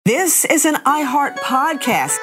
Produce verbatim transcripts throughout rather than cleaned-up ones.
This is an iHeart podcast.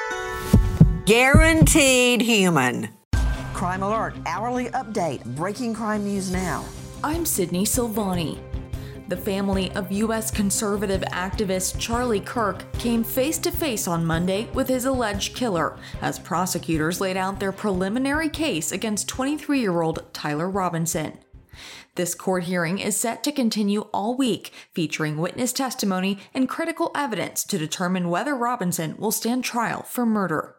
Guaranteed human. Crime Alert, hourly update, breaking crime news now. I'm Sydney Silvani. The family of U S conservative activist Charlie Kirk came face-to-face on Monday with his alleged killer as prosecutors laid out their preliminary case against twenty-three-year-old Tyler Robinson. This court hearing is set to continue all week, featuring witness testimony and critical evidence to determine whether Robinson will stand trial for murder.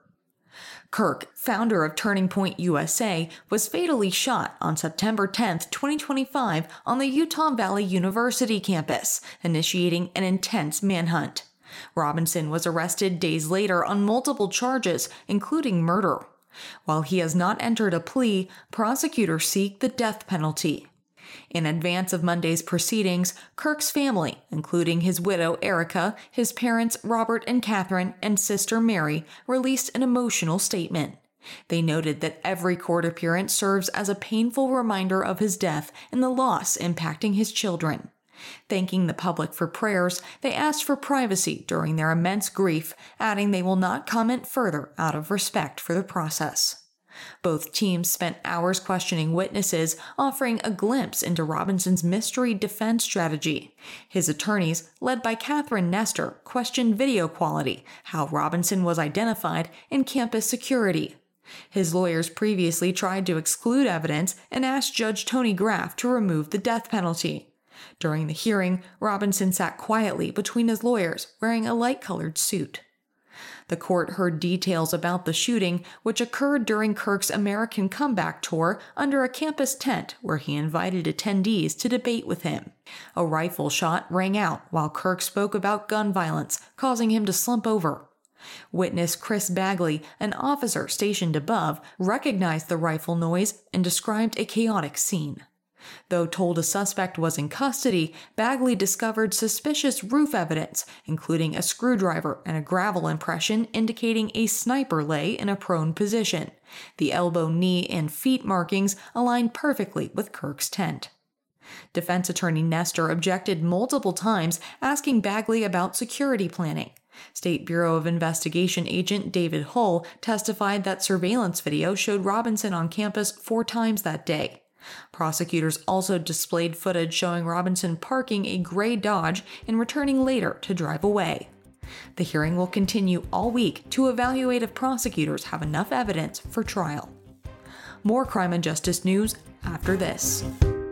Kirk, founder of Turning Point U S A, was fatally shot on September tenth, twenty twenty-five on the Utah Valley University campus, initiating an intense manhunt. Robinson was arrested days later on multiple charges, including murder. While he has not entered a plea, prosecutors seek the death penalty. In advance of Monday's proceedings, Kirk's family, including his widow Erica, his parents Robert and Catherine, and sister Mary, released an emotional statement. They noted that every court appearance serves as a painful reminder of his death and the loss impacting his children. Thanking the public for prayers, they asked for privacy during their immense grief, adding they will not comment further out of respect for the process. Both teams spent hours questioning witnesses, offering a glimpse into Robinson's mystery defense strategy. His attorneys, led by Catherine Nestor, questioned video quality, how Robinson was identified, and campus security. His lawyers previously tried to exclude evidence and asked Judge Tony Graff to remove the death penalty. During the hearing, Robinson sat quietly between his lawyers, wearing a light-colored suit. The court heard details about the shooting, which occurred during Kirk's American Comeback tour under a campus tent where he invited attendees to debate with him. A rifle shot rang out while Kirk spoke about gun violence, causing him to slump over. Witness Chris Bagley, an officer stationed above, recognized the rifle noise and described a chaotic scene. Though told a suspect was in custody, Bagley discovered suspicious roof evidence, including a screwdriver and a gravel impression indicating a sniper lay in a prone position. The elbow, knee, and feet markings aligned perfectly with Kirk's tent. Defense attorney Nestor objected multiple times, asking Bagley about security planning. State Bureau of Investigation agent David Hull testified that surveillance video showed Robinson on campus four times that day. Prosecutors also displayed footage showing Robinson parking a gray Dodge and returning later to drive away. The hearing will continue all week to evaluate if prosecutors have enough evidence for trial. More crime and justice news after this.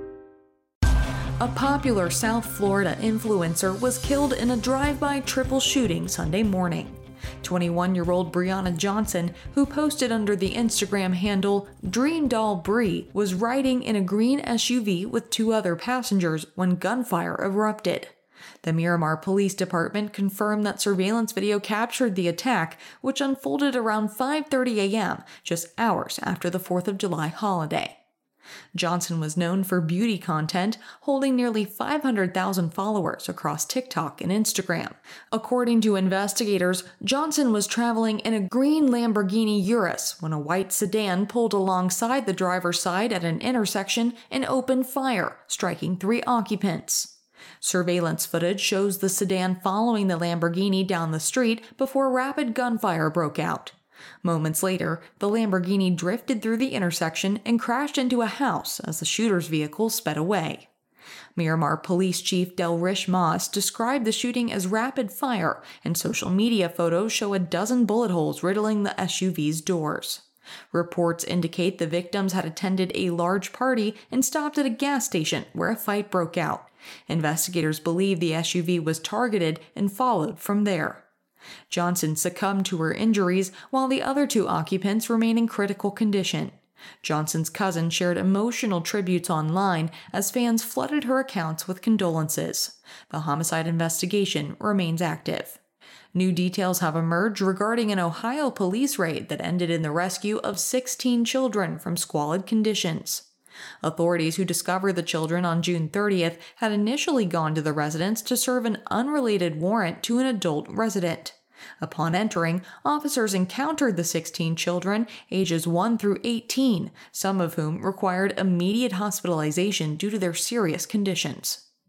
A popular South Florida influencer was killed in a drive-by triple shooting Sunday morning. twenty-one-year-old Brianna Johnson, who posted under the Instagram handle Dream Doll Bree, was riding in a green S U V with two other passengers when gunfire erupted. The Miramar Police Department confirmed that surveillance video captured the attack, which unfolded around five thirty a.m., just hours after the fourth of July holiday. Johnson was known for beauty content, holding nearly five hundred thousand followers across TikTok and Instagram. According to investigators, Johnson was traveling in a green Lamborghini Urus when a white sedan pulled alongside the driver's side at an intersection and opened fire, striking three occupants. Surveillance footage shows the sedan following the Lamborghini down the street before rapid gunfire broke out. Moments later, the Lamborghini drifted through the intersection and crashed into a house as the shooter's vehicle sped away. Miramar Police Chief Delrish Moss described the shooting as rapid fire, and social media photos show a dozen bullet holes riddling the S U V's doors. Reports indicate the victims had attended a large party and stopped at a gas station where a fight broke out. Investigators believe the S U V was targeted and followed from there. Johnson succumbed to her injuries while the other two occupants remain in critical condition. Johnson's cousin shared emotional tributes online as fans flooded her accounts with condolences. The homicide investigation remains active. New details have emerged regarding an Ohio police raid that ended in the rescue of sixteen children from squalid conditions. Authorities who discovered the children on June thirtieth had initially gone to the residence to serve an unrelated warrant to an adult resident. Upon entering, officers encountered the sixteen children, ages one through eighteen, some of whom required immediate hospitalization due to their serious conditions.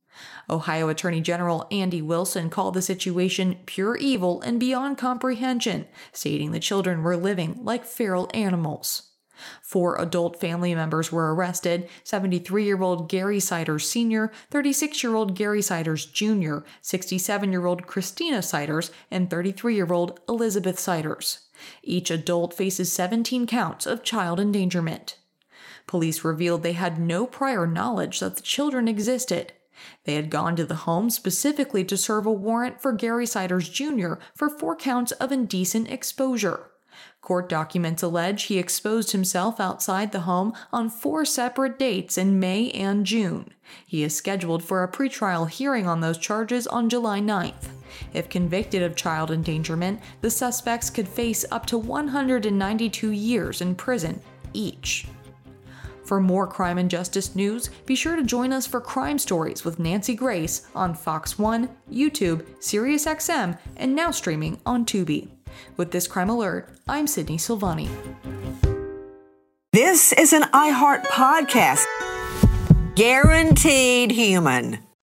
Ohio Attorney General Andy Wilson called the situation pure evil and beyond comprehension, stating the children were living like feral animals. Four adult family members were arrested: seventy-three-year-old Gary Siders Senior, thirty-six-year-old Gary Siders Junior, sixty-seven-year-old Christina Siders, and thirty-three-year-old Elizabeth Siders. Each adult faces seventeen counts of child endangerment. Police revealed they had no prior knowledge that the children existed. They had gone to the home specifically to serve a warrant for Gary Siders Junior for four counts of indecent exposure. Court documents allege he exposed himself outside the home on four separate dates in May and June. He is scheduled for a pretrial hearing on those charges on July ninth. If convicted of child endangerment, the suspects could face up to one hundred ninety-two years in prison each. For more crime and justice news, be sure to join us for Crime Stories with Nancy Grace on Fox one, YouTube, SiriusXM, and now streaming on Tubi. With this crime alert, I'm Sydney Silvani. This is an iHeart podcast. Guaranteed human.